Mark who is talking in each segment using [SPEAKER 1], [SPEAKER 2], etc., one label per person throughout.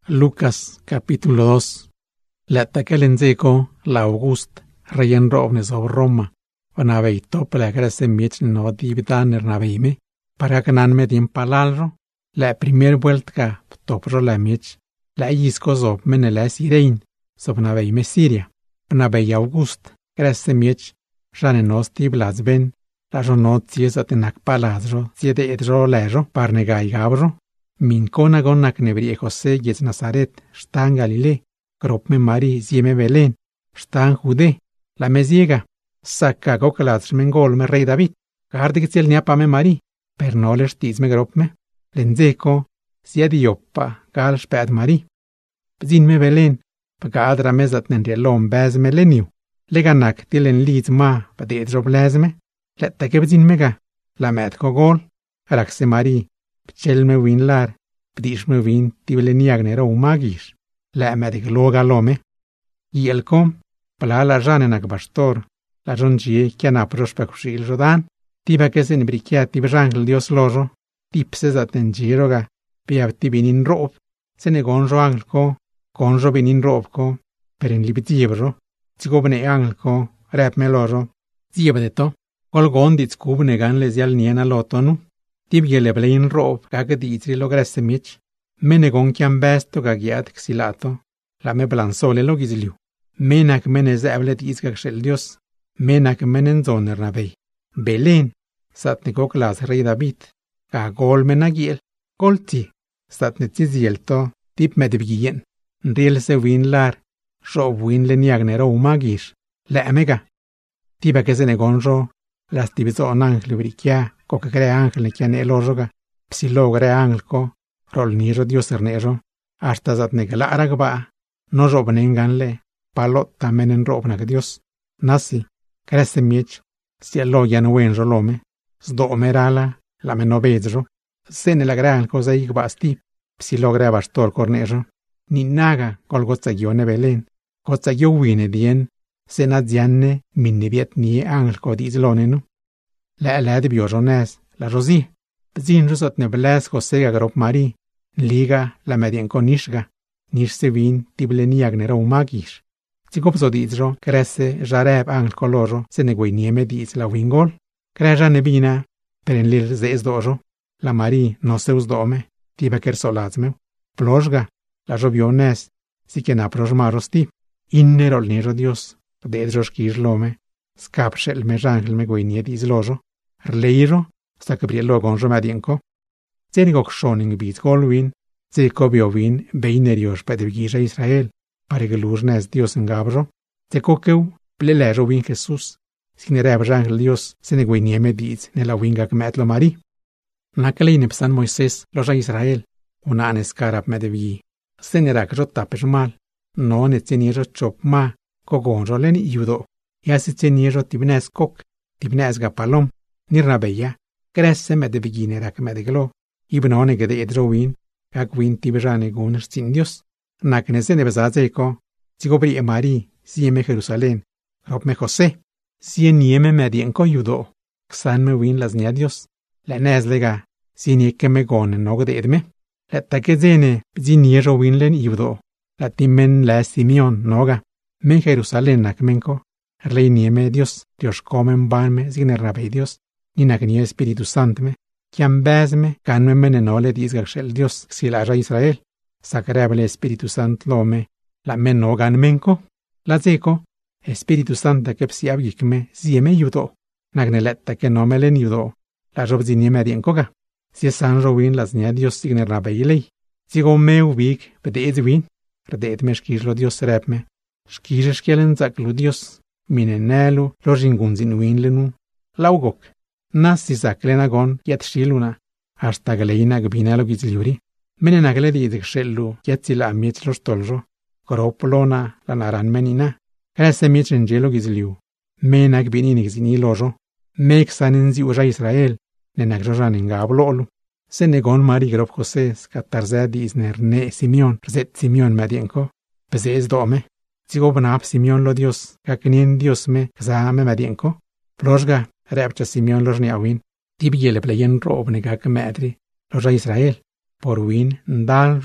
[SPEAKER 1] Lucas capítulo 2. Latakelenzeco la August, reyen robnes of Roma, vanabei topla grasemiech no dividaner nabeime, para ganan medien palalro, la primer vuelta topro la miech, la iscos of menelas irein, sob nabeime Siria, vanabei August, grasemiech, ranenos tiblas ben, la ronotzies atenac palazro, siede edro lero, parnegai gabro, min conagon nebrie José yez Nazaret, stan Galilé, gropme Mari zieme Belén, stan Judé, la mesiega, sacca gocalazme golme rey David, gardigziel niapame Mari, per noler tizme gropme, lenzeco, sia dioppa, gal spad Mari. Zinme Belén, pagadra mezat nenrielom bezme leniu, leganak tilen liz ma, padedro blezme, letta que bzinmega, la metco gol, araxe Mari, pchelme win lar, pdishme win tibeleniagnero umagis, la medic loga lome. Y el com, pala la janenak bastor, la jonjie kiana prospectusil rodan, tiba que se nebriquia tibjangel dios lojo, tipses atengiroga, piab tibinin rob, se negon roangelco, conjo binin robco, per in libitibro, zigobne angelco, rep melojo, ziebdeto, golgon dit skubne gan lesial niena lotonu, tibgele blein rob gagaditri logressemich, menegon kiam besto gagiat xilato, la me blansole logizliu, menak menezevlet izgak shel dios, menak menenzoner nabei. Belén, satnikok las rey David, ga gol menagiel, golti, satnetzizielto, tip medbgien, riel se win lar, rob win leniagnero umagis, la emega, tiba que se negonro, las tibizon ángel briquia, coca crea ángel nequian elorroga, psilogre ángelco, rol niro dios ernero, hasta zatnegala aragba, no robnenganle, palot tamen en robnag dios, nasi, crece miech, cielo yan wen rolome, sdomerala, la menovedzro, sene la gran cosa igbasti, psilogre bastor cornero, ni naga colgotzagione Belén, gotzagio wine dien, senadzianne minniviet nie angelco dizlonenu. La de biojones, la rosi, bzin rusot nebles José agrop Mari, liga la medien conishga, nish sevin tibleniagnero umagis. Zigopso dizro, crece jareb angel coloro, se neguinieme diz la wingol, creja nebina, per en lir zeis dojo, la Mari no seus dome, tiba ker solazmeu, plojga, la robiones, si que na projmaros tip, innerol niro dios, dedros kirlome, skapshel me jangel me guinie diz lojo, rleiro, sta cabrielo gonjo madienco. Zenigok shoning bit golwin, zekobiovin beinerios pedevgisha Israel, paregelurnes dios en gabro, zekokeu plelejo win Jesus, sinereb jangel dios, seneguinieme diz nella winga kmetlo Mari. Nakaleine psan Moises loja Israel, una anescarap medevgi, senerak rotapes mal, no ne zeniro chop ma, kogonjo len iudo, yasi zeniro tibnes kok, tibnes gapalom, nirnabeya, cresse medevginerak medeglo, ibnone gede edrowin, gagwin tibjane guners tindios, naknese nebezazeco, zigobri Mari, sieme Jerusalén, robme José, sienieme medienco yudo, xanme win las niadios, la neslega, sienieke me gone nogde edme, la takezene, bziniero win len yudo, la timen la Simeon noga, men Jerusalén nakmenco, reinieme Dios, Dios comen banme, zignerrabe Dios, ni naknie Espíritu Santme, kiam bezme, canme menenole dizgakshel Dios, xilaja Israel, sacrebele Espíritu Sant lome, la menogan menco, la zeco, Espíritu Santa que psiabgikme, zieme yudo, nagneletta que no melen yudo, la robzinie mediencoga, si san rowin las nia Dios zignerrabe ilei, zigo meu big, bede edwin, redeedme shkishlo Dios repme, shkish shkelen zaklu Dios, minenelu, lojingunzin winlenu, laugok, nasi zaklenagon yatshiluna, hasta galeina gbinelo gizliuri, menenagle dizgshellu yatsila amietlos toljo, koropolona la naran menina, krese mietrenjelo gizliu, menak bininik zinilojo, mek sanin ziuja Israel, nenagjojan ingablolu, senegon Mari grop José skatarze dizner ne Simeon, rzet Simeon medienko, bezez dome, zigobnap Simeon lo Dios, kaknien Dios me kzame medienko, plojga, repcha Simeon lojniawin, tibiele pleyen robne gak medri, loja Israel, por win ndalro,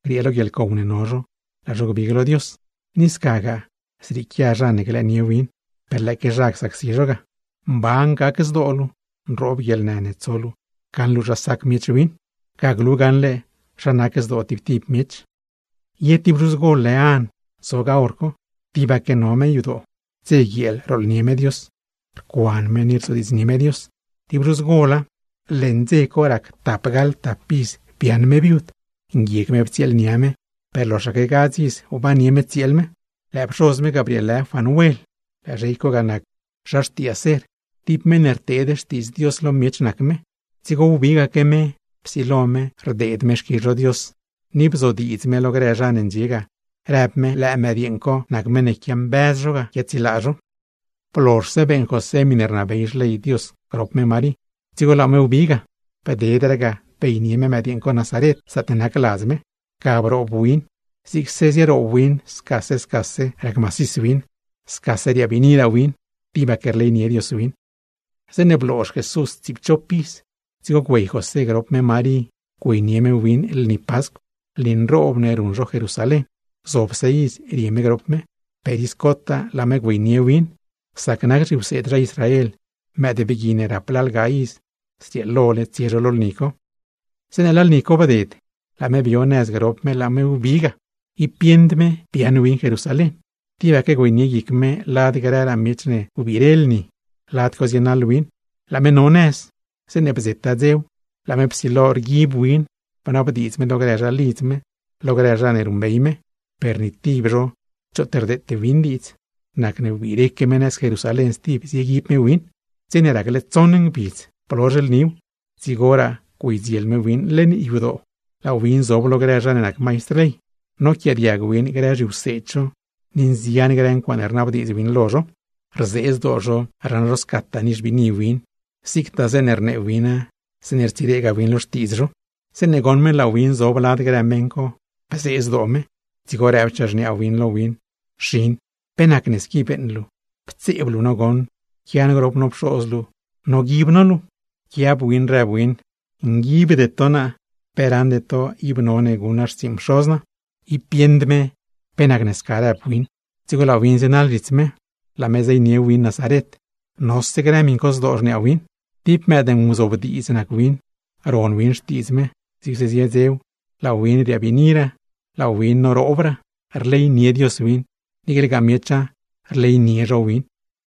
[SPEAKER 1] Rielo giel kaune nojo, la jogo bigelo Dios. Niskaga, srikia jane gele niewin, per la que jak saksi joga. Mbanga kes dolu, rob giel nane tsolu, kan lu rasak michwin, kaglu ganle, shanakes do tip mich. Yetibrus go lean, soga orko, tiba que no me ayudó. Se giel rol ni medios. Kuan menir so dis ni medios. Tibrus gola, lenze korak tapgal tapis pian me biut. Ngiek me btiel niame, per lo shake gazis o ba nieme tielme. La pros me Gabriela Fanuel. La reiko ganak, shashti aser. Tip menertedes tis Dios lo miech nakme. Sigo ubiga que me, psilome, rded me shkiro Dios. Nibzo diz me logrejan en jiga. Rap me la medienko nakme nekiam bezroga yetzilajo. Plor se ben José minerna beisle y Dios, crop me mari. Sigo la me ubiga. Pededrega, peini me medienko Nazaret, satenak lazme. Cabro buin. Sig sesiero win, skase, ragmasis win. Skaseria vinira win. Tiba kerle ni Dios win. Se ne blosh Jesús tipchopis. Sigo güey José grop me mari. Güey nieme win el ni pasco. Lin robner un ro Jerusalén. Zobseis rieme grop me. Periskota la me güey nie win. Saknag riusedra Israel. Me de beginner aplal gais. Stielole tierolol nico. Senelal nico badet. La me viones grop me la me ubiga. Y piendme pian win Jerusalén. Tiba que güey nie gikme la de gara michne ubirelni. La cosinal win. La me nones. Se ne bezeta zeu. La me psilor gib win. Panabadizme logreja litme. Logreja nerumbeime. Pernitibro. Choterdete windiz. Nakne ubire menes Jerusalén stip si gib me win. Se ne ragle zonen biz. Polorel niu. Sigora cuiziel me win len iudo. La win zob logreja nenak maestrei. No chiadia win greja usecho. Ninzian gren quan ernabdiz win lojo. Rzez dojo, ranros katanish vini win, sikta zenerne wina, senertirega win los tizro, se negonme la win zoblad gramenko, pasez dome, tigore avchajne a win lo win, shin, penaknes kipenlu, ptseblu no gon, kian grop no pshozlu, no gibnolu, kiab win re win, ngib de tona, perande to ibnone gunash sim shozna, y piendme, penaknes karab win, tigo la win zenal ritme, la meza nie win Nazaret. Nos se gramin kos dor ne win. Tip me den muzo di iznak win. Ron win stizme. Sig se zeu. La win reabinira. La win nor obra. Arlei nie Dios win. Nigel gamiecha. Arlei nie ro win.